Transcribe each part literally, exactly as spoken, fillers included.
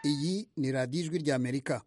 iyi ni radiyo ijwi ry'Amerika.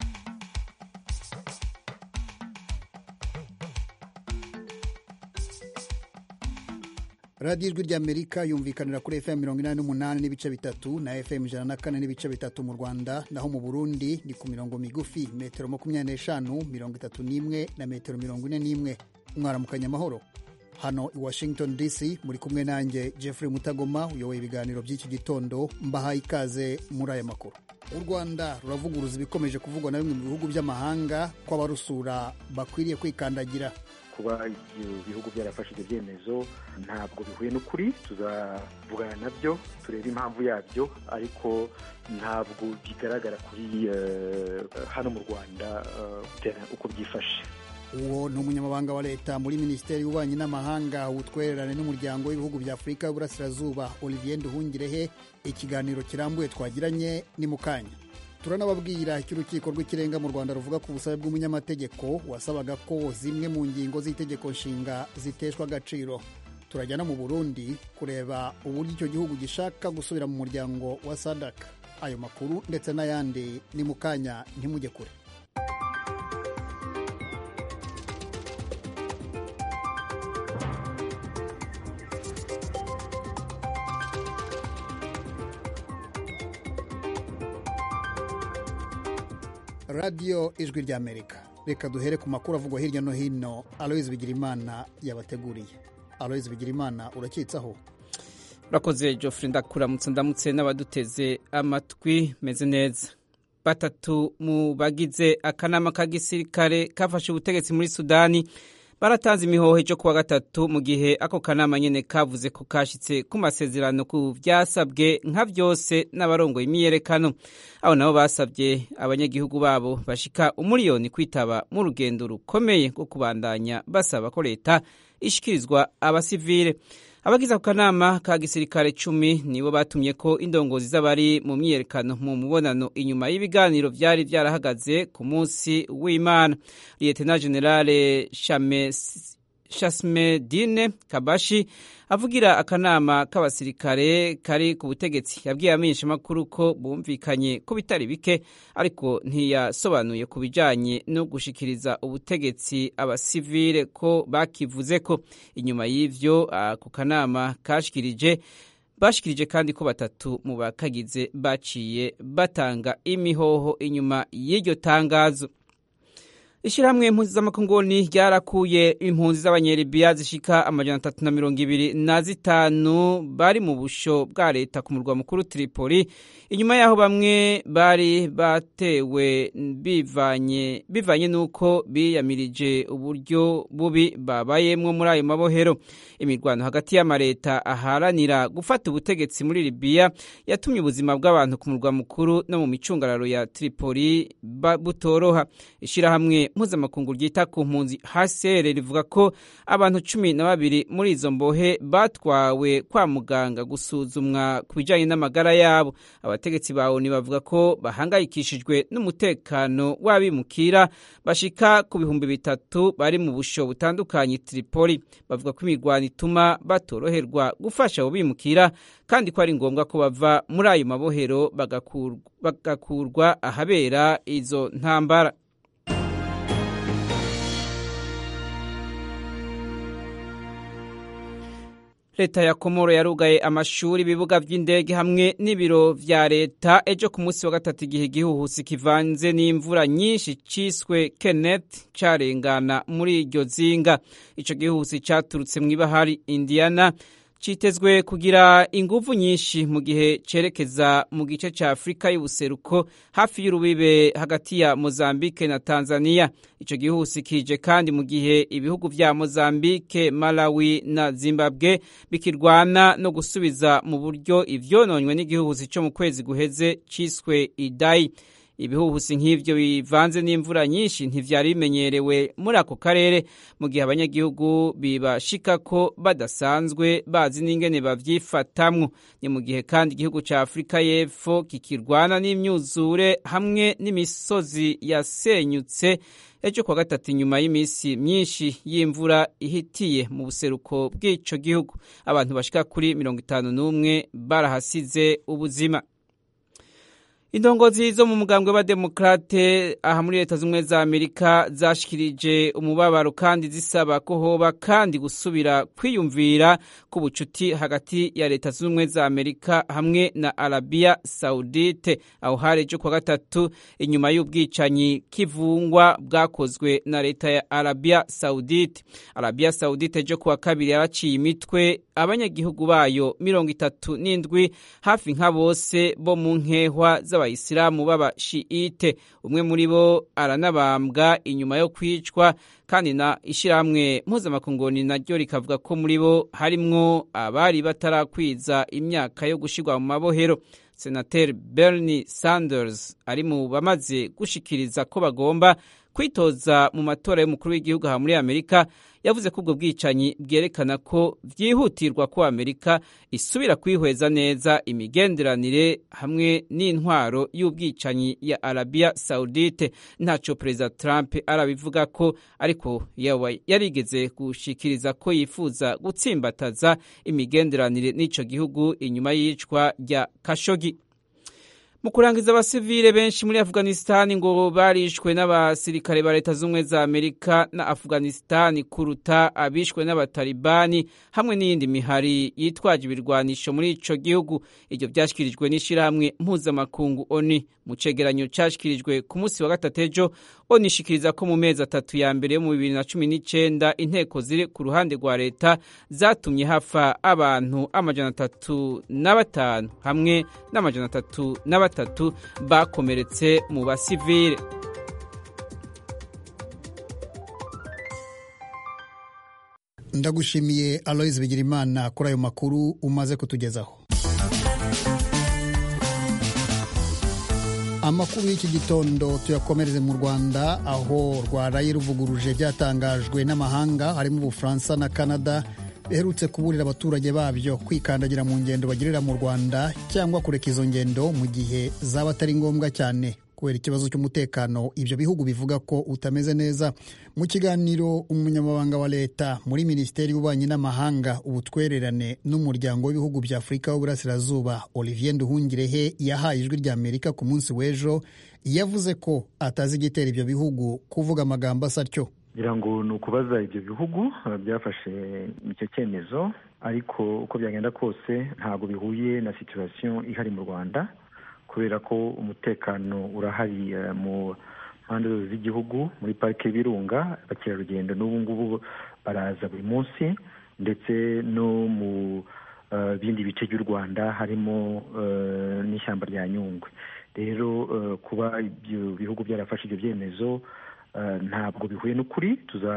radiyo ijwi ry'Amerika yumvikanira kuri F M mirongo inani n'umunani n'ibice bitatu na F M ijana na kane n'ibice bitatu mu Rwanda, naho mu Burundi ni ku mirongo migufi metero makumyabiri n'eshanu, mirongo itatu n'imwe na metero mirongo ine n'imwe. Mwaramukanya amahoro. Hano i Washington D C muri kumwe nanjye Jeffrey Mutagoma uyoboye ibiganiro by'iki gitondo, mbahaye ikaze muri aya makuru. U Rwanda ruravuguruza ibikomeje kuvugwa na bimwe mu bihugu by'amahanga ko abarusura bakwiriye kwikandagira. Kuba ibihugu byarafashe ibyo byemezo ntabwo bihuye n'ukuri, tuzavugana nabyo turebe impamvu yabyo, ariko ntabwo bigaragara kuri uh, hano mu Rwanda uh, uko byifashe. Uwo ni umunyamabanga wa leta muri Minisiteri y'Ububanyi n'Amahanga ubutwererane n'umuryango w'ibihugu bya Afurika y'Uburasirazuba Olivier Nduhungirehe. Ikiganiro kirambuye twagiranye ni mukanya. Turanababwira icyo urukiko rw'ikirenga mu Rwanda ruvuga ku busabe bw'umunyamategeko wasabaga ko zimwe mu ngingo z'itegeko nshinga ziteshwa agaciro. Turajyana mu Burundi kureba uburyo icyo gihugu gishaka gusubira mu muryango wa SADC. Ayo makuru ndetse n'ayandi ni mukanya, ntimujye kure. radiyo ijwi ry'Amerika. Reka duhere ku makuru avugwa hirya no hino. Aloys Bigirimana yabateguriye. Aloys Bigirimana, urakitsaho? Urakoze Geoffrey, ndakuramutse ndamutse n'abaduteze amatwi meze neza. Batatu mu bagize akanama ka gisirikare kafashe ubutegetsi muri Sudani baratanze imihoho cyo kuwa gatatu, mu gihe ako kanama nyene kavuze ko kashitse ku masezerano ku vyasabwe nka vyose n'abarongoye imyerekano. Abo nabo basabye abanyagihugu babo bashika umuriyoni kwitaba mu rugendo rukomeye rwo kubandanya basaba ko leta ishikirizwa abasivile. Abagize ako kanama ka gisirikare cumi nibo batumye ko indongozi z'abari mu myerekano mu mubonano inyuma y'ibiganiro vyari vyarahagaze ku munsi w'Imana. Lieutenant General Shasmedine Kabashi avugira akanama k'abasirikare kari ku butegetsi yabwiye amenyesha makuru ko bumvikanye ko bitari bike, ariko ntiyasobanuye ku bijanye no gushikiriza ubutegetsi abasivile ko bakivuze ko. Inyuma y'ivyo ku kanama kashikirije bashikirije kandi ko batatu mu bakagize baciye batanga imihoho inyuma y'iryo tangazo. Ishirahamwe impunzi z'amakongoni ryarakuye impunzi z'abanyelibiya zishika amajana atatu na mirongo ibiri na zitanu bari mu busho bwa leta ku murwa mukuru Tripoli, inyuma yaho bamwe bari batewe bivanye bivanye nuko biyamirije uburyo bubi babayemwo muri ayo mabohero. Imirwano hagati y'amareta aharanira gufata ubutegetsi muri Libya yatumye ubuzima bw'abantu ku murwa mukuru no mu micungararo ya Tripoli butoroha. Ishirahamwe mpuzamakungu ryita ku mpunzi H C R rivuga ko abantu cumi na babiri muri izo mbohe batwawe kwa muganga gusuzumwa ku bijanye n'amagara yabo. Abategetsi bawo ni bavuga ko bahangayikishijwe n'umutekano w'abimukira bashika ku bihumbi bitatu bari mu busho butandukanye Tripoli. Bavuga ko imirwano ituma batoroherwa gufasha abo bimukira, kandi ko ari ngombwa ko bava muri ayo mabohero bagakurwa, bagakurwa ahabera izo ntambara. Leta ya Komoro yarugaye amashuri, ibibuga vy'indege hamwe n'ibiro vya leta ejo ku munsi wa gatatu, igihe igihuhusi kivanze n'imvura nyinshi ciswe Kenneth carengana muri iryo zinga. Ico gihuhusi caturutse mw'ibahari Indiana, citezwe kugira inguvu nyinshi mu gihe cerekeza mu gice ca Afrika y'ubuseruko hafi y'urubibe hagati ya Mozambique na Tanzania. Ico gihuhusi kije kandi mu gihe ibihugu vya Mozambique, Malawi na Zimbabwe bikirwana no gusubiza mu buryo ivyononywe n'igihuhusi co mu kwezi guheze ciswe Idai. Ibihuhusi nk'ivyo bivanze n'imvura nyinshi ntivyari bimenyerewe muri ako karere, mu gihe abanyagihugu bibashika ko badasanzwe bazi n'ingene bavyifatamwo. Ni mu gihe kandi igihugu ca Afrika y'Epfo kikirwana n'imyuzure hamwe n'imisozi yasenyutse ejo kwa gatatu inyuma y'imisi myinshi y'imvura ihitiye mu buseruko bw'ico gihugu. Abantu bashika kuri mirongo itanu n'umwe barahasize ubuzima. Indongozi zo mu mugambwe w'abademokrate aha muri Leta Zunze za Amerika zashikirije umubabaro kandi zisaba ko hoba kandi gusubira kwiyumvira ku bucuti hagati ya Leta Zunze za Amerika hamwe na Arabia Saudite aho harejo kwa gatatu inyuma y'ubwicanyi kivungwa bwakozwe na Leta ya Arabia Saudite. Arabia Saudite jo kuwa kabiri yaraciye imitwe abanyagihugu bayo mirongo itatu n'indwi hafi nka bose bo mu nkehwa z'abayisilamu baba Shiite. Umwe muri bo aranabambwa inyuma yo kwicwa kandi na ishiramwe mpuzamakungoni naryo rikavuga ko muri bo harimwo abari batarakwiza imyaka yo gushirwa mu mabohero. Senateur Bernie Sanders ari mu bamaze gushikiriza ko bagomba kwitoza mu matora y'umukuru w'igihugu ha muri Amerika yavuze ko ubwo bwicanyi bwerekana ko vyihutirwa ko Amerika isubira kwihweza neza imigenderanire hamwe n'intwaro y'ubwicanyi ya Arabia Saudite. Ntaco President Trump arabivuga ko ariko yawe yarigeze gushikiriza ko yifuza gutsimbataza imigenderanire n'ico gihugu inyuma y'icwa rya Khashoggi. Mu kurangiza abasivile benshi muri Afghanistan ngo barishwe n'abasirikare ba Leta Zunze za Amerika na Afghanistan kuruta abishwe n'abatalibani hamwe n'iyindi mihari yitwaje ibirwanisho muri ico gihugu. Iryo byashikirijwe n'ishirahamwe mpuzamakungu O N U mu cegeranyo cyashikirijwe ku munsi wa gatatu ejo. O N U ishikiriza ko mu mezi atatu ya mbere yo mu bibiri na cumi n'icenda inteko ziri ku ruhande rwa leta zatumye hafa abantu amajana atatu na batanu hamwe n'amajana atatu na batatu bakomeretse mu basivile. Ndagushimiye Aloys Bigirimana kuri ayo makuru umaze kutugezaho. Amakuru y'iki gitondo tuyakomereze mu Rwanda aho rwaraye ruvuguruje byatangajwe n'amahanga harimo Ubufaransa na Canada beherutse kuburira abaturage babyo kwikandagira mu ngendo bagirira mu Rwanda cyangwa kureka izo ngendo mu gihe zaba atari ngombwa cyane kubera ikibazo cy'umutekano ibyo bihugu bivuga ko utameze neza. Mu kiganiro umunyamabanga wa leta muri Minisiteri y'Ububanyi n'Amahanga ubutwererane n'umuryango w'ibihugu bya Afurika y'Uburasirazuba Olivier Nduhungirehe yahaye ijwi rya Amerika ku munsi w'ejo yavuze ko atazi igitera ibyo bihugu kuvuga amagambo asatyo. Ngira ngo ni ukubaza ibyo bihugu byafashe icyo cyemezo ariko uko byagenda kose ntabwo bihuye na situation ihari mu Rwanda kubera ko umutekano urahari mu mpande zose z'igihugu. Muri parike y'Ibirunga abakerarugendo n'ubu ngubu baraza buri munsi ndetse no mu uh, bindi bice by'u Rwanda harimo uh, n'ishyamba rya Nyungwe. Rero uh, kuba ibyo bihugu byarafashe ibyo byemezo uh, ntabwo bihuye n'ukuri.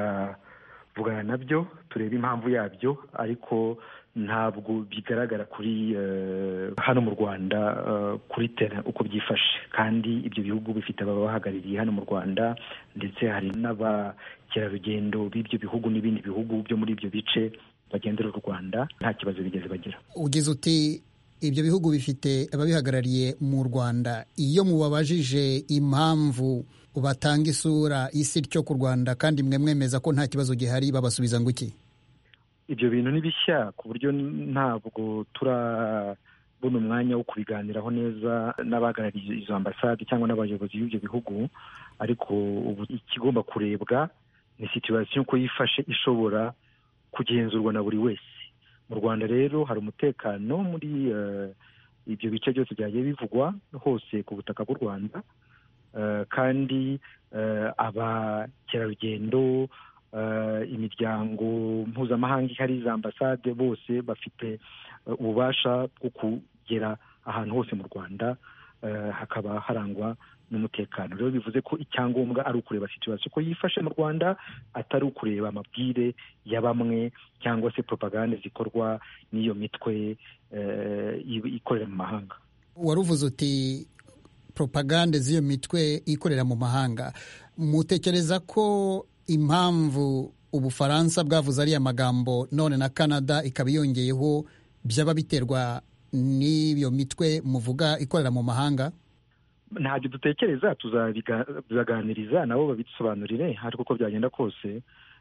Tuzavugana nabyo turebe impamvu yabyo ariko ntabwo bigaragara kuri uh, hano mu Rwanda uh, kuri tera uko byifashe kandi ibyo bihugu bifite ababahagarariye hano mu Rwanda ndetse hari n'abakerarugendo b'ibyo bihugu n'ibindi bihugu byo muri ibyo bice bagendera u Rwanda nta kibazo bigeze bagira. Ugize uti ibyo bihugu bifite ababihagarariye mu Rwanda, iyo mubabajije impamvu batanga isura isi cyo ku Rwanda kandi mwe mwemeza ko nta kibazo gihari babasubiza ngo iki? Ibyo bintu ni bishya ku buryo ntabwo turabona umwanya wo kubiganiraho neza n'abahagarariye izo ambasade cyangwa n'abayobozi b'ibyo bihugu, ariko ubu ikigomba kurebwa ni situation ko yifashe ishobora kugenzurwa na buri wese. Mu Rwanda rero hari umutekano muri uh, ibyo bice byose byagiye bivugwa hose ku butaka bw'u Rwanda, uh, kandi uh, abakerarugendo Uh, imiryango mpuzamahanga ihari za ambasade bose bafite uh, ububasha bwo kugera ahantu hose mu Rwanda uh, hakaba harangwa n'umutekano. Rero bivuze ko icyangombwa ari ukureba situation ko yifashe mu Rwanda atari ukureba amabwire ya bamwe cyangwa se propaganda zikorwa n'iyo mitwe uh, ikorera mu mahanga. Waruvuze uti propaganda z'iyo mitwe ikorera mu mahanga, mutekereza ko impamvu Ubufaransa bwavuze ari amagambo none na Canada ikaba yongeyeho byaba biterwa n'iyo mitwe muvuga ikorera mu mahanga? Ntabyo dutekereza, tuzabiganiriza nabo babisobanurire ariko uko byagenda kose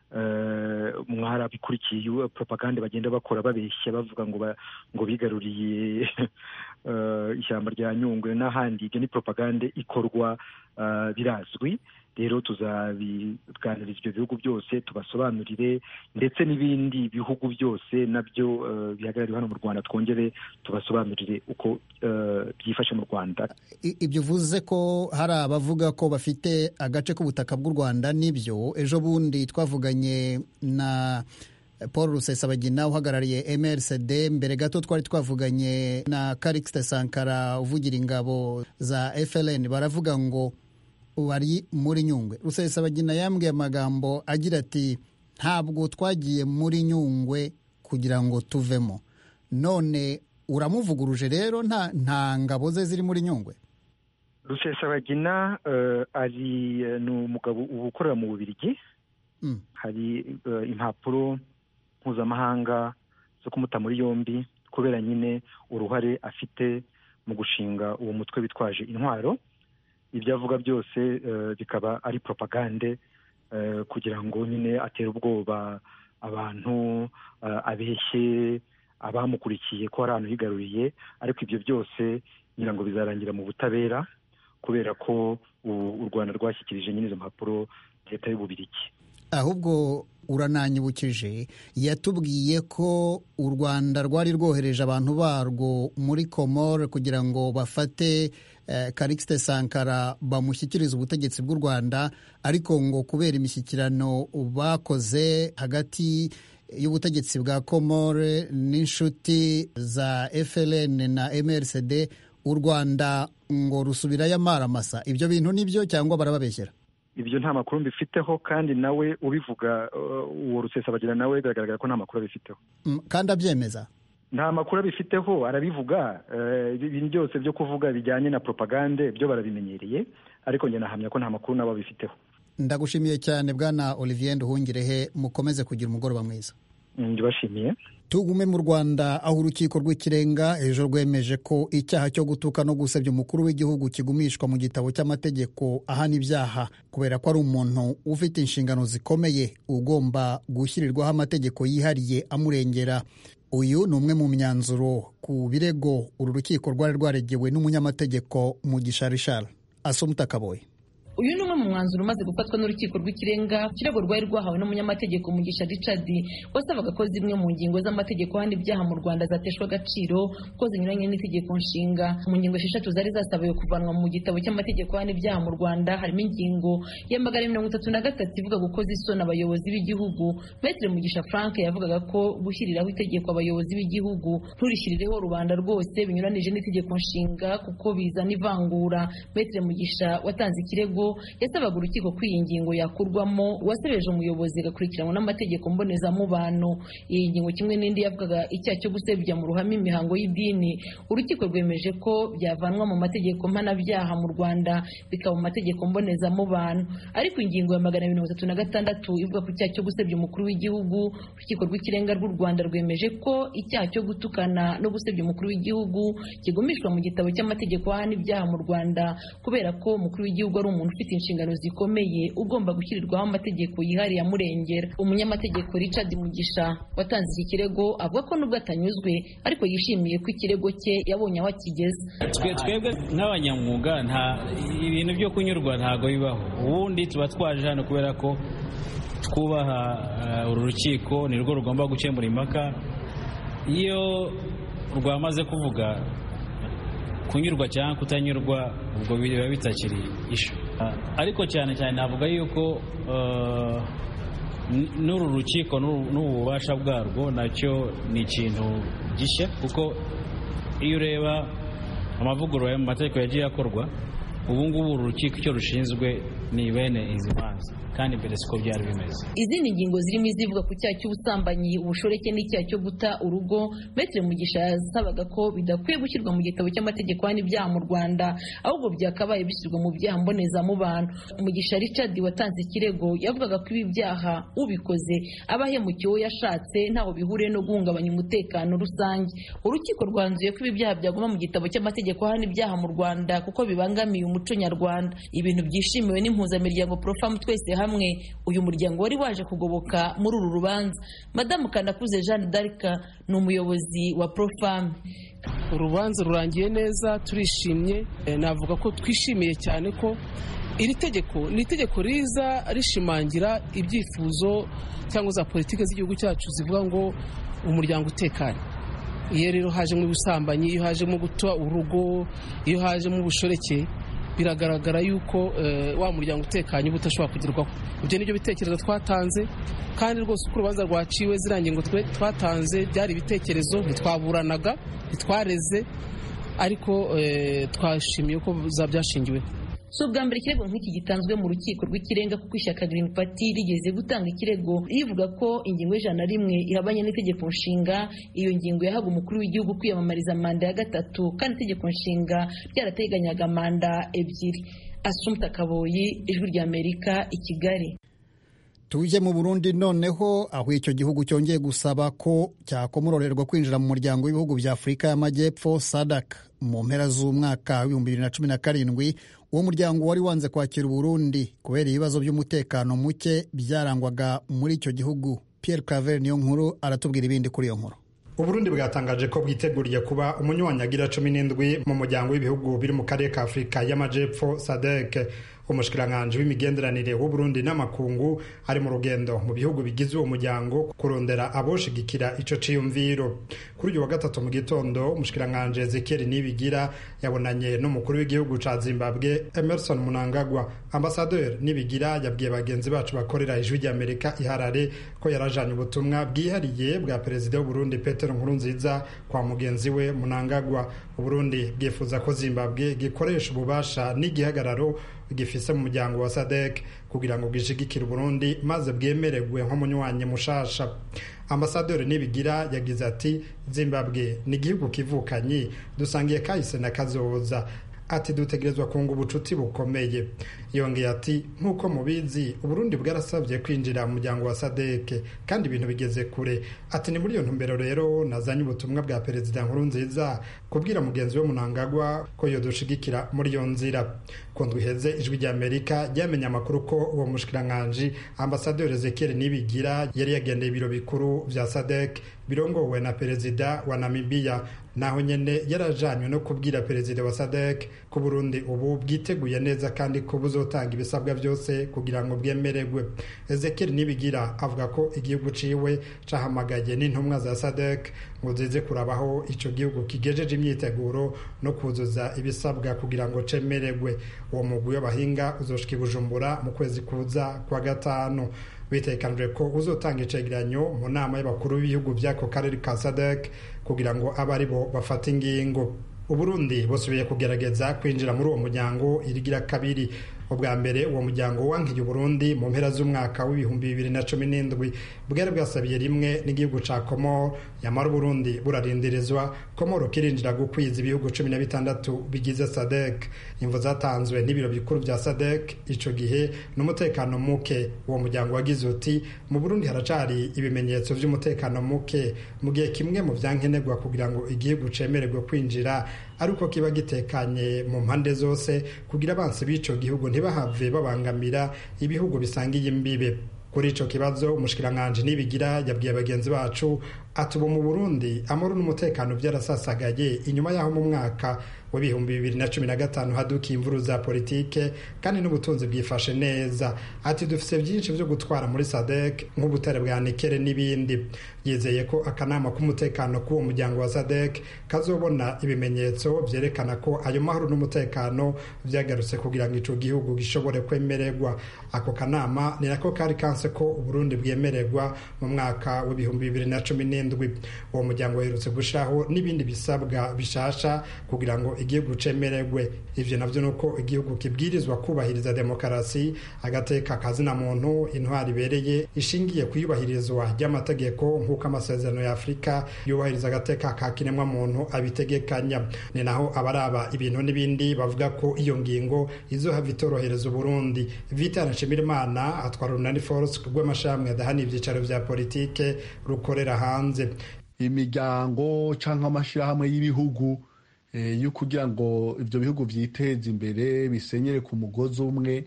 uh, mwarabikurikiye propaganda bagenda bakora babeshya bavuga ngo ba, ngo bigaruriye ishyamba rya Nyungwe n'ahandi. Ibyo ni propagande ikorwa birazwi. Rero tuzabiganiriza ibyo bihugu byose tubasobanurire, ndetse n'ibindi bihugu byose nabyo bihagarariwe hano mu Rwanda twongere tubasobanurire uko byifashe mu Rwanda. Ibyo uvuze ko hari abavuga ko bafite agace k'ubutaka bw'u Rwanda n'ibyo, ejo bundi twavuganye na Paul Rusesabagina uhagarariye M R C D, mbere gato twari twavuganye na Calixte Sankara uvugira ingabo za F L N, baravuga ngo bari muri Nyungwe. Rusesabagina yambwiye amagambo agira ati ntabwo twagiye muri Nyungwe kugira ngo tuvemo. None uramuvuguruje rero nta nta ngabo ze ziri muri Nyungwe? Rusesabagina uh, ari uh, ni umugabo ukorera mu Bubiligi. Mm. Hari uh, impapuro mpuzamahanga zo kumuta muri yombi kubera nyine uruhare afite mu gushinga uwo mutwe bitwaje intwaro. Ibyo avuga byose bikaba ari propagande kugira ngo nyine atere ubwoba abantu, abeshye abamukurikiye ko ari ahantu higaruriye. Ariko ibyo byose ngira ngo bizarangira mu butabera, kubera ko u Rwanda rwashyikirije nyine izo mpapuro leta y'Ububiligi. Ahubwo urananyibukije, yatubwiye ko u Rwanda rwari rwohereje abantu barwo muri Comore kugira ngo bafate eh, Calixte Sankara bamushyikiriza ubutegetsi bw'u Rwanda, ariko ngo kubera imishyikirano bakoze hagati y'ubutegetsi bwa Comore n'inshuti za F L N na M R C D, u Rwanda ngo rusubirayo amaramasa. Ibyo bintu nibyo cyangwa barababeshyera? Ibyo nta makuru mbifiteho, kandi nawe ubivuga uwo Rusesabagina nawe biragaragara ko nta makuru abifiteho. Mm, kandi abyemeza? Nta makuru abifiteho, arabivuga. Ibintu byose byo kuvuga bijyanye na propagande byo barabimenyereye, ariko njye nahamya ko nta makuru nabo bifiteho. Ndagushimiye cyane Bwana Olivier Nduhungirehe, mukomeze kugira umugoroba mwiza. Ndibashimiye. Tugume mu Rwanda, aho urukiko rw'ikirenga ejo rwemeje ko icyaha cyo gutuka no gusebya umukuru w'igihugu kigumishwa mu gitabo cy'amategeko ahana ibyaha, kubera ko ari umuntu ufite inshingano zikomeye ugomba gushyirirwaho amategeko yihariye amurengera. Uyu ni umwe mu myanzuro ku birego uru rukiko rwari rwaregewe n'umunyamategeko Mugisha Richard. Assumpta Kaboyi. Uyu ni umwe mu mwanzuro umaze gufatwa n'urukiko rw'ikirenga, kirego rwari rwahawe n'umunyamategeko Mugisha Richard wasabaga ko zimwe mu ngingo z'amategeko handi ibyaha mu Rwanda zateshwa agaciro ko zinyuranye n'itegeko nshinga. Mu ngingo esheshatu zari zasabiwe kuvanwa mu gitabo cy'amategeko handi ibyaha mu Rwanda harimo ingingo ya magana mirongo itatu na gatatu ivuga gukoza isoni abayobozi b'igihugu. Maître Mugisha Frank yavugaga ko gushyiriraho itegeko abayobozi b'igihugu nturishirireho rubanda rwose binyuranije n'itegeko nshinga kuko bizana ivangura. Maître Mugisha watanze ikirego yasabaga urukiko ko iyi ngingo yakurwamo uwasebeje umuyobozi agakurikiranwa n'amategeko mbonezamubano. Iyi ngingo kimwe n'indi yavugaga icyaha cyo gusebya mu ruhame imihango y'idini, urukiko rwemeje ko byavanwa mu mategeko mpanabyaha mu Rwanda bikaba mu mategeko mbonezamubano. Ariko ingingo ya magana mirongo itatu na gatandatu ivuga ku cyaha cyo gusebya umukuru w'igihugu, urukiko rw'ikirenga rw'u Rwanda rwemeje ko icyaha cyo gutukana no gusebya umukuru w'igihugu kigumishwa mu gitabo cy'amategeko ahana ibyaha mu Rwanda, kubera ko umukuru w'igihugu ari umuntu ufite inshingano zikomeye ugomba gushyirirwaho amategeko yihariye amurengera. Umunyamategeko Richard Mugisha watanze iki kirego avuga ko nubwo atanyuzwe ariko yishimiye ko ikirego cye yabonye aho akigeze. Twe twebwe nk'abanyamwuga nta ibintu byo kunyurwa ntago bibaho. Ubundi tuba twaje hano kubera ko twubaha uh, uru rukiko ni rwo rugomba gukemura impaka. Iyo rwamaze kuvuga kunyurwa cyangwa kutanyurwa ubwo biba bitakiri ishu. Ariko cyane cyane navuga yuko uh, n'uru rukiko n'ububasha bwarwo nacyo ni ikintu gishya, kuko iyo ureba amavugurura mu mategeko yagiye akorwa, ubu ngubu uru rukiko icyo rushinzwe ni bene izi manza, kandi mbere siko byari bimeze. Izindi ngingo zirimo izivuga ku cyaha cy'ubusambanyi, ubushoreke n'icyaha cyo guta urugo, Maître Mugisha yasabaga ko bidakwiye gushyirwa mu gitabo cy'amategeko hano ibyaha mu Rwanda, ahubwo byakabaye bishyirwa mu byaha mbonezamubano. Mugisha Richard watanze ikirego yavugaga ko ibi byaha ubikoze aba ahemukiye uwo yashatse, ntaho bihuriye no guhungabanya umutekano rusange. Urukiko rwanzuye ko ibi byaha byaguma mu gitabo cy'amategeko hano ibyaha mu Rwanda kuko bibangamiye umuco nyarwanda, ibintu byishimiwe n'impuzamiryango Profam Twese Hamwe, uyu muryango wari waje kugoboka muri uru rubanza. Madamu Kanakuze Jeanne d'Arc ni umuyobozi wa Profam. urubanza rurangiye neza turishimye. Navuga ko twishimiye cyane ko iri tegeko ni itegeko riza rishimangira ibyifuzo cyangwa za politiki z'igihugu cyacu zivuga ngo umuryango utekanye. Iyo rero hajemo ubusambanyi, iyo hajemo guta urugo, iyo hajemo ubushoreke, biragaragara yuko wa muryango utekanye uba utashobora kugerwaho. Ibyo nibyo bitekerezo twatanze, kandi rwose uko urubanza rwaciwe ziriya ngingo twatanze byari ibitekerezo, ntitwaburanaga, ntitwareze, ariko twashimiye ko byashingiweho. Si ubwa mbere ikirego nk'iki gitanzwe mu rukiko rw'ikirenga, kuko ishyaka Green Party rigeze gutanga ikirego rivuga ko ingingo y'ijana na rimwe ihabanye n'itegeko nshinga. Iyo ngingo yahaga umukuru w'igihugu kwiyamamariza manda ya gatatu, kandi itegeko nshinga ryarateganyaga manda ebyiri. Assumpta Kaboyi, Ijwi ry'Amerika, i Kigali. Tuje mu Burundi noneho, aho icyo gihugu cyongeye gusaba ko cyakomororerwa kwinjira mu muryango w'ibihugu bya Afurika y'Amajyepfo S A D C mu mpera z'umwaka w'ibihumbi bibiri na cumi na karindwi. Uwo muryango wari wanze kwakira Burundi kubera ibibazo by'umutekano muke byarangwaga muri icyo gihugu. Pierre Claver niyo nkuru aratubwira ibindi kuri iyo nkuru. Uburundi bwatangaje ko bwiteguriye kuba umunywanyagira cumi n'indwi mu muryango w'ibihugu biri mu karere ka Afurika y'Amajyepfo S A D C. Umushikiranganji w'imigenderanire w'Uburundi n'amakungu ari mu rugendo mu bihugu bigize uwo muryango kurondera aboshigikira ico ciyumviro. Kuri uyu wa gatatu mu gitondo, umushikiranganji Ezekiel Nibigira yabonanye n'umukuru w'igihugu ca Zimbabwe Emerson Mnangagwa. Ambassadeur Nibigira yabwiye bagenzi bacu bakorera Ijwi ry'Amerika i Harare ko yarajanye ubutumwa bwihariye bwa perezida w'Uburundi Petero Nkurunziza kwa mugenzi we Mnangagwa. Uburundi bwifuza ko Zimbabwe gikoresha ububasha n'igihagararo gifise mu muryango wa S A D C kugira ngo bwishigikire Burundi maze bwemererwe nko munywanyi mushasha. Ambasaderi Nibigira yagize ati Zimbabwe ni igihugu kivukanyi dusangiye kahise na kazoza, ati dutegerezwa kunga ubucuti bukomeye. Yongeye ati nkuko mubizi Uburundi bwarasabye kwinjira mu muryango wa S A D C kandi ibintu bigeze kure. Ati ni muri iyo ntumbero rero nazanye ubutumwa bwa perezida Nkurunziza kubwira mugenzi we Mnangagwa ko yodushigikira muri iyo nzira. Kundwi heze Ijwi ry'Amerika ryamenye amakuru ko uwo mushikiranganje Ambassadeur Ezekiel Nibigira yari yagendeye ibiro bikuru vya S A D C birongowe na perezida wa Namibia, naho nyene yarajanywe no kubwira perezida wa S A D C ko Burundi ubu bwiteguye neza kandi ko buzotanga ibisabwa byose kugira ngo bwemererwe. Ezekiel Nibigira avuga ko igihugu ciwe cahamagaye n'intumwa za S A D C ngo zize kurabaho ico gihugu kigejeje imyiteguro no kuzuza ibisabwa kugira ngo cemererwe. Uwo mugwi w'abahinga uzoshika i Bujumbura mu kwezi kuza kwa gatanu. Bitekanijwe ko uzotanga icegeranyo mu nama y'abakuru b'ibihugu by'ako karere ka S A D C kugira ngo abe ari bo bafata ingingo. Uburundi busubiye kugerageza kwinjira muri uwo muryango irigira kabiri. Ubwa mbere uwo muryango wankiye Burundi mu mpera z'umwaka w'ibihumbi bibiri na cumi n'indwi bwari bwasabiye rimwe n'igihugu ca Komoro, yamara Burundi burarindirizwa Komoro kirinjira gukwiza ibihugu cumi na bitandatu bigize S A D C. Imvo zatanzwe n'ibiro bikuru vya S A D C ico gihe n'umutekano muke. Uwo muryango wagize uti mu Burundi haracari ibimenyetso vy'umutekano muke, mu gihe kimwe mu vyankenerwa kugira ngo igihugu cemererwe kwinjira ariko kiba gitekanye mu mpande zose kugira abansi b'ico gihugu ntibahave babangamira ibihugu bisangiye imbibe. Kuri ico kibazo umushikiranganje Nibigira yabwiye abagenzi bacu atuba mu Burundi amahoro n'umutekano byarasasagaye inyuma yaho mu mwaka w'ibihumbi bibiri na cumi na gatanu hadukiye imvuru za politike kandi n'ubutunzi bwifashe neza. Ati dufise byinshi byo gutwara muri S A D C nk'ubutare bwa nikele n'ibindi. Yizeye ko akanama k'umutekano k'uwo muryango wa S A D C kazobona ibimenyetso byerekana ko ayo mahoro n'umutekano byagarutse kugira ngo ico gihugu gishobore kwemererwa. Ako kanama ni nako kari kanse ko Burundi bwemererwa mu mwaka w'ibihumbi bibiri na cumi n'indwi. Uwo muryango uherutse gushiraho n'ibindi bisabwa bishasha kugira ngo igihugu cemererwe. Ivyo navyo nuko igihugu kibwirizwa kubahiriza demokarasi, agateka kazina muntu, intwari ibereye ishingiye kuyubahirizwa ry'amategeko nk'uko amasezerano ya Afrika yubahiriza agateka ka kiremwa muntu abitegekanya. Ni naho abaraba ibintu n'ibindi bavuga ko iyo ngingo izohava itorohereza Burundi. Vital Nshimirimana atwara Runani Force rw'amashamwe adahana ivyicaro vya politike rukorera hanze. Imiryango canke amashirahamwe y'ibihugu yo kugira ngo ivyo bihugu vyiteze imbere bisenyere ku mugozi umwe,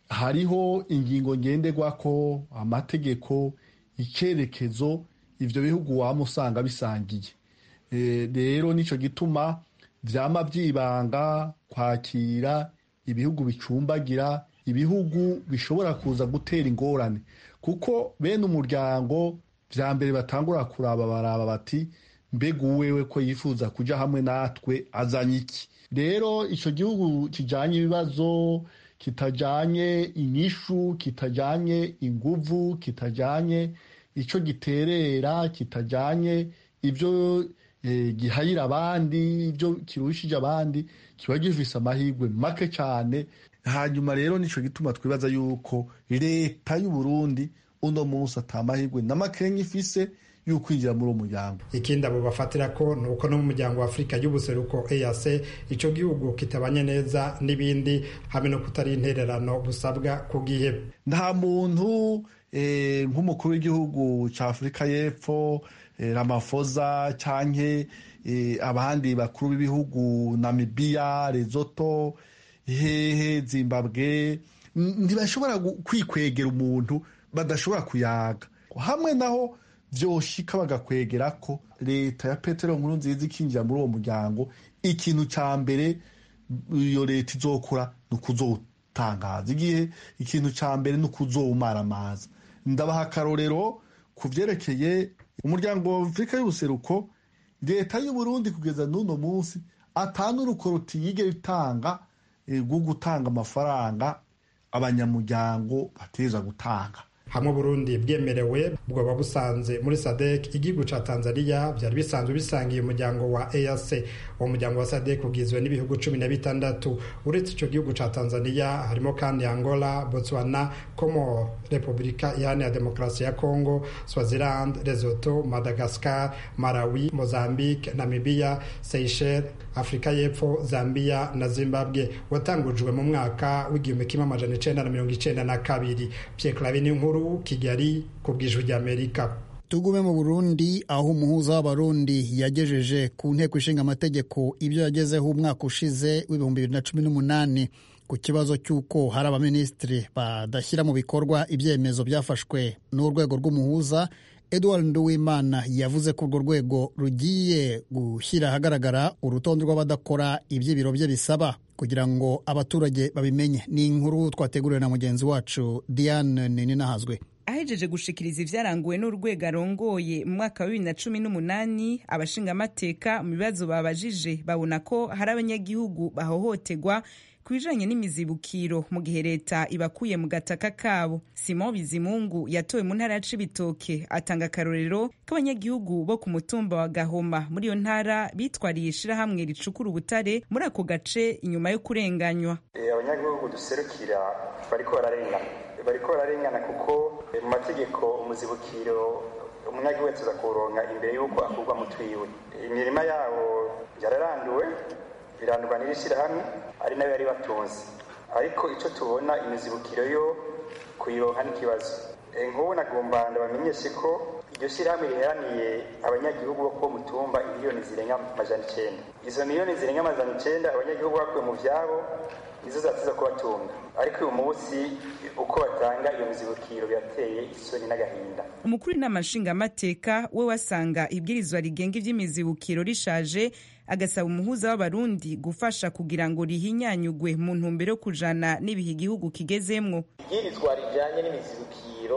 hariho ingingo ngenderwako, amategeko, ikerekezo ivyo bihugu wamusanga bisangiye. rero nicyo gituma vyama vyibanga kwakira ibihugu bicumbagira, ibihugu bishobora kuza gutera ingorane, kuko bene umuryango vya mbere batangura kuraba baraba bati mbega uwewe ko yifuza kuja hamwe natwe azanye iki. Rero ico gihugu kijanye ibibazo, kitajanye inyishu, kitajanye inguvu, kitajanye ico giterera, kitajanye ivyo eh, gihayira abandi, ivyo kirushije abandi, kiba gifise amahirwe make cyane. Hanyuma rero nico gituma twibaza yuko leta y'u Burundi uno munsi atamahirwe n'amakenga ifise y'ukwinjira muri uwo muryango. Ikindi abo bafatira ko nuko no mu muryango wa Afrika y'ubuseruko E A C ico gihugu kitabanye neza n'ibindi, hamwe no kutari intererano busabwa ku gihe. Nta muntu eh, nk'umukuru w'igihugu ca Afrika y'Epfo eh, Ramaphosa canke eh, abandi bakuru b'ibihugu Namibia, Lesotho, hehe Zimbabwe ntibashobora kwikwegera umuntu badashobora kuyaga. Hamwe naho vyoshika bagakwegera ko leta ya Petero Nkurunziza ikinjira muri uwo muryango, ikintu ca mbere iyo leta izokora ni ukuzotangaza igihe, ikintu ca mbere ni ukuzowumara amazi. Ndabaha akarorero ku vyerekeye umuryango wa Afrika y'ubuseruko. Leta y'u Burundi kugeza n'uno munsi atanu urukoroti yigera itanga rwo gutanga amafaranga abanyamuryango bateza gutanga. Hamwe Burundi bwemerewe bwoba busanze muri S A D C, igihugu ca Tanzania byari bisanzwe bisangiye umuryango wa E A C. Uwo muryango wa S A D C ugizwe n'ibihugu cumi na bitandatu. Uretse ico gihugu ca Tanzania harimo kandi Angola, Botswana, Comores, Repubulika Iharanira Demokarasi ya Congo, Swaziland, Lesotho, Madagascar, Malawi, Mozambique, Namibia, Seychelles, Afrika y'Epfo, Zambia na Zimbabwe. Watangujwe mu mwaka w'igihumbi kimwe amajana icenda na mirongo icenda na kabiri. Pierre Claver Nkuru, Kigali, ku bw'ijwi ry'Amerika. Tugume mu Burundi, aho umuhuza w'abarundi yagejeje ku nteko ishinga amategeko ibyo yagezeho umwaka ushize w'ibihumbi bibiri na cumi n'umunani ku kibazo cy'uko hari abaminisitiri badashyira mu bikorwa ibyemezo byafashwe n'urwego rw'umuhuza. Edouard Nduwimana yavuze ko urwo rwego rugiye gushyira ahagaragara urutonde rw'abadakora iby'ibiro bye bisaba kugira ngo abaturage babimenye. Ni inkuru twateguriwe na mugenzi wacu Diane Ninahazwe. Ahejeje gushikiriza ivyaranguwe n'urwego arongoye mu mwaka wa bibiri na cumi n'umunani, abashingamateka mu bibazo babajije babona ko hari abanyagihugu bahohoterwa ku bijanye n'imizibukiro mu gihe leta ibakuye mu gataka kabo. Simon Bizimungu yatowe mu ntara ya Cibitoke atanga akarorero k'abanyagihugu bo ku mutumba wa Gahoma muri iyo ntara bitwariye ishirahamwe ricukura ubutare muri ako gace inyuma yo kurenganywa. E, abanyagihugu duserukira bariko bararengana bariko bararengana kuko mu mategeko umuzibukiro umunyagihugu wese aza kuronka imbere y'uko akurwa mu twiwe. Imirima yabo yararanduwe birandurwa n'ibishirahamwe ari nayo yari batunze, ariko ico tubona imizibukiro yo kuyironka n'ikibazo. E, nk'ubu nagomba ndabamenyeshe ko iryo shirahamwe riheraniye abanyagihugu bo ku mutumba miliyoni zirenga amajana icenda. Izo miliyoni zirenga amajana icenda abanyagihugu bakuye mu vyabo nizo zatiza kubatunga, ariko uyu munsi uko batanga iyo mizibukiro birateye isoni n'agahinda. Umukuru w'inama nshingamateka we wasanga ibwirizwa rigenga ivy'imizibukiro rishaje, agasaba umuhuza w'abarundi gufasha kugira ngo rihinyanyugwe mu ntumbero yo kujana n'ibihe igihugu kigezemwo. Ibwirizwa rijanye n'imizibukiro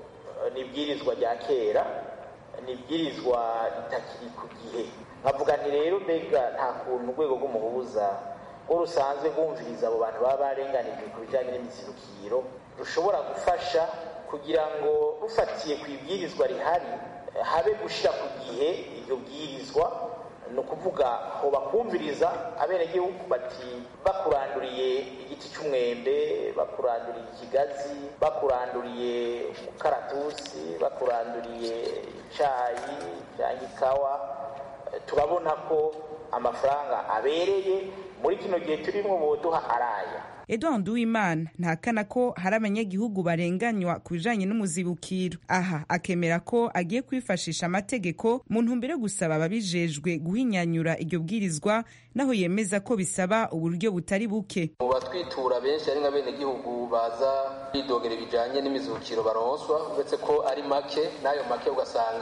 ni ibwirizwa rya kera, ni ibwirizwa ritakiri ku gihe. Nkavuga nti rero mbega nta kuntu urwego rw'umuhuza ngo rusanzwe rwumviriza abo bantu baba barenganijwe ku bijanye n'imizibukiro rushobora gufasha kugira ngo rufatiye ku ibwirizwa rihari habe gushira ku gihe iryo bwirizwa. No kuvuga ho bakumviriza abenegihugu bati bakuranduriye igiti cy'umwembe, bakuranduriye ikigazi, bakuranduriye umukaratusi, bakuranduriye icayi cyangwa ikawa, turabona ko amafaranga abereye muri kino gihe turimo boduha araya. Edouard Nduwimana ntakana ko hari abanyagihugu barenganywa ku bijanye n'umuzibukiro. Aha akemera ko agiye kwifashisha amategeko mu ntumbero yo gusaba ababijejwe guhinyanyura iryo bwirizwa, naho yemeza ko bisaba uburyo butari buke. Mu batwitura benshi ari nk'abenegihugu baza bidogera ibijanye n'imizibukiro baronswa, uretse ko ari make, nayo make ugasanga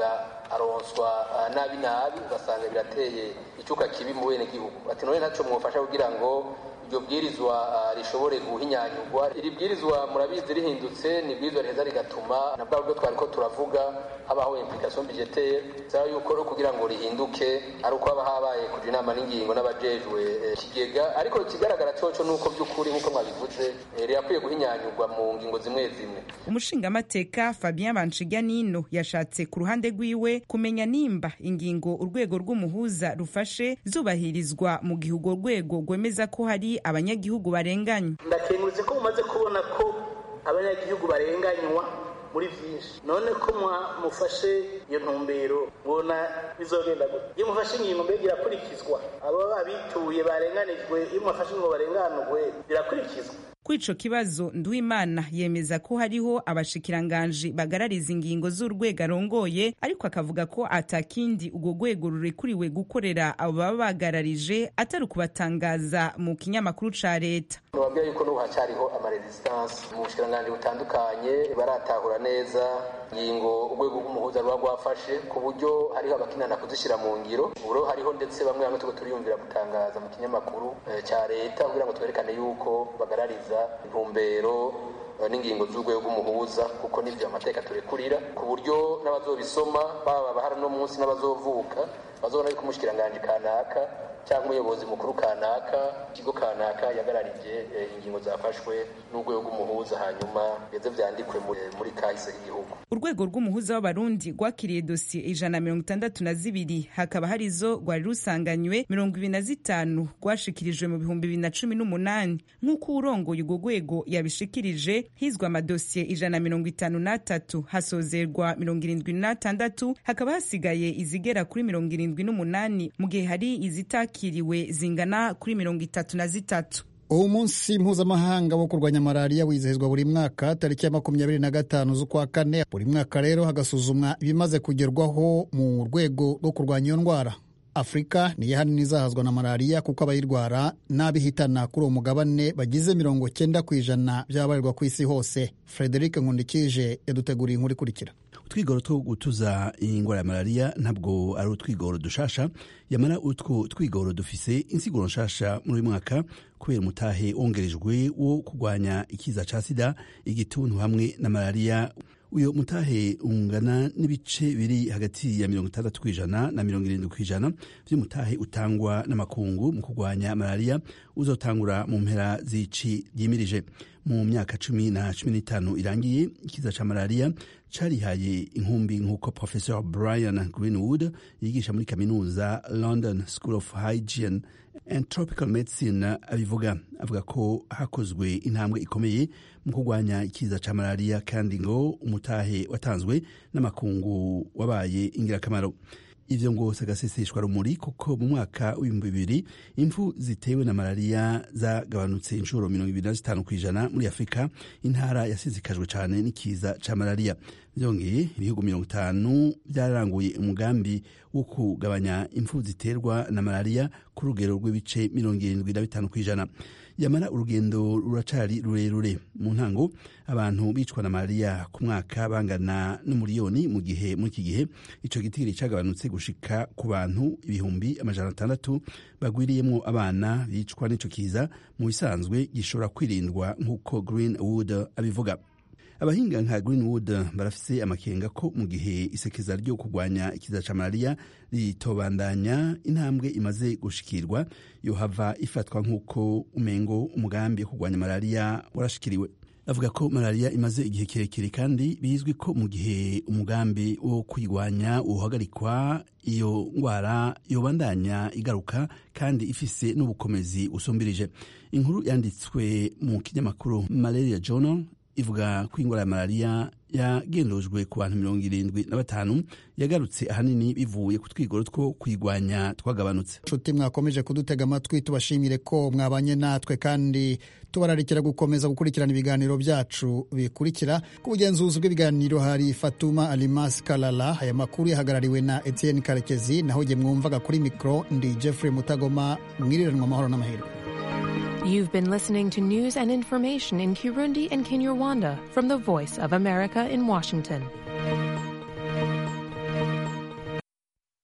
aronswa nabi nabi ugasanga birateye icuka kibi mu bene gihugu. Ati none ntaco mwofasha kugira ngo iryo bwirizwa rishobore guhinyanyurwa. Iri bwirizwa murabizi rihindutse ni bwirizwa riheza rigatuma na bwa buryo twariko turavuga habaho implication budgetaire zaba yuko ro kugira ngo rihinduke ari uko haba habaye kuja inama n'ingingo n'abajejwe kigega, ariko ikigaragara coco nuko by'ukuri nkuko mwabivuze rirakwiye guhinyanyurwa mu ngingo zimwe zimwe. Umushingamateka Fabien Banshiganino yashatse ku ruhande rwiwe kumenya nimba ingingo urwego rw'umuhuza rufashe zubahirizwa mu gihe urwo rwego rwemeza ko hari abanyagihugu barenganywa. Ndakenguze ko mumaze kubona ko abanyagihugu barenganywa muri vyinshi, none ko mufashe iyo ntumbero ngona bizogenda gute? Iyo mufashe ingingo mbega irakurikizwa? Abo babituye barenganijwe, iyo mufashe ngo barenganurwe birakurikizwa? Kuri ico kibazo Nduwimana yemeza ko hariho abashikiranganji bagarariza ingingo z'urwego arongoye, ariko akavuga ko atakindi urwo rwego rurekuriwe gukorera abo baba bagararije atari ukubatangaza mu kinyamakuru ca leta. Nababwira yuko n'ubu hacariho amaresistance mu bushikiranganji butandukanye baratahura neza ingingo urwego rw'umuhuza ruba rwafashe, ku buryo hariho abakinana kuzishira mu ngiro. Uburo hariho ndetse bamwe bamwe tuko turiyumvira gutangaza mu kinyamakuru ca leta kugira ngo twerekane yuko bagarariza intumbero n'ingingo z'urwego rw'umuhuza, kuko n'ivyo amateka turekurira, ku buryo n'abazobisoma baba bahari no munsi n'abazovuka bazobona yuko umushikiranganje kanaka cyangwa umuyobozi mukuru kanaka ikigo kanaka yagararije ingingo zafashwe n'urwego rw'umuhuza, hanyuma beze vyandikwe muri kahise y'igihugu. Urwego rw'umuhuza w'abarundi rwakiriye dosiye ijana na mirongo itandatu na zibiri, hakaba harizo rwari rusanganywe mirongo ibiri na zitanu rwashikirijwe mu bihumbi bibiri na cumi n'umunani. Nk'uko urongoye urwo rwego yabishikirije, hizwa amadosiye ijana na mirongo itanu n'atatu, hasozerwa mirongo irindwi n'atandatu, hakaba hasigaye izigera kuri mirongo irindwi n'umunani, mu gihe hari izitakiriwe zingana kuri mirongo itatu na zitatu. Uwo munsi mpuzamahanga wo kurwanya malariya wizihizwa buri mwaka tariki ya makumyabiri na gatanu z'ukwa kane. Buri mwaka rero hagasuzumwa ibimaze kugerwaho mu rwego rwo kurwanya iyo ndwara. Afrika niyo hanini izahazwa na malariya kuko abayirwara n'abihitana kuri uwo mugabane bagize mirongo cyenda ku ijana by'abarirwa ku isi hose. Frederic Nkundikije yaduteguriye inkuru ikurikira. Utwigoro two gutuza ingwara ya malariya ntabwo ari utwigoro dushasha, yamara utwo twigoro dufise insiguro nshasha muri mwaka kubera umutahe wongerejwe wo kurwanya ikiza ca sida, igituntu hamwe na malariya. Uyo mutahe ungana n'ibice biri hagati ya mirongo itandatu kw'ijana na mirongo irindwi kw'ijana vy'umutahe utangwa n'amakungu mu kurwanya malariya uzotangura mu mpera z'ici ryimirije. Mu myaka cumi na cumi n'itanu irangiye, ikiza ca malariya carihaye inkumbi nk'uko Professor Brian Greenwood yigisha muri kaminuza London School of Hygiene and Tropical Medicine abivuga. Avuga ko hakozwe intambwe ikomeye mu kurwanya ikiza ca malariya, kandi ngo umutahe watanzwe n'amakungu wabaye ingirakamaro. Ivyo ngo sagaseseshwa rumuri kuko mu mwaka w'ibihumbi bibiri impfu zitewe na malariya zagabanutse inshuro mirongo ibiri na zitanu kw'ijana muri Afrika, intara yasizikajwe cane n'ikiza ca malariya. Vyongeye ibihugu mirongo itanu byararanguye umugambi wo kugabanya impfu ziterwa na malariya ku rugero rw'ibice mirongo irindwi na bitanu kw'ijana. Yamara urugendo ruracari rurerure. Mu ntango abantu bicwa na malariya ku mwaka bangana n'umuriyoni, mu gihe muri iki gihe ico gitigiri cagabanutse gushika ku bantu ibihumbi amajana atandatu bagwiriyemwo abana bicwa n'ico kiza, mu bisanzwe gishobora kwirindwa nk'uko Greenwood abivuga. Abahinga nka Greenwood barafise amakenga ko mu gihe isekeza ryo kurwanya ikiza ca malariya ritobandanya intambwe imaze gushikirwa, yohava ifatwa nk'uko umengo umugambi wo kurwanya malariya warashikiriwe. Avuga ko malariya imaze igihe kirekire, kandi bizwi ko mu gihe umugambi wo kuyirwanya uhagarikwa, iyo ngwara yobandanya igaruka kandi ifise n'ubukomezi usumbirije. Inkuru yanditswe mu kinyamakuru Malaria Journal ivuga ko ingwara ya malariya yagendojwe ku bantu mirongo irindwi na batanu yagarutse ahanini bivuye ku twigoro two kwigwanya twagabanutse. Nshuti mwakomeje kudutega amatwi, tubashimire ko mwabanye natwe, kandi tubararikira gukomeza gukurikirana ibiganiro byacu bikurikira. Ku bugenzuzi bw'ibiganiro hari Fatuma Alimas Kalala. Aya makuru yahagarariwe na Etienne Karekezi, naho jye mwumvaga kuri mikro ndi Jeffrey Mutagoma. Mwiriranwa amahoro n'amahirwe. You've been listening to news and information in Kirundi and Kinyarwanda from the Voice of America in Washington.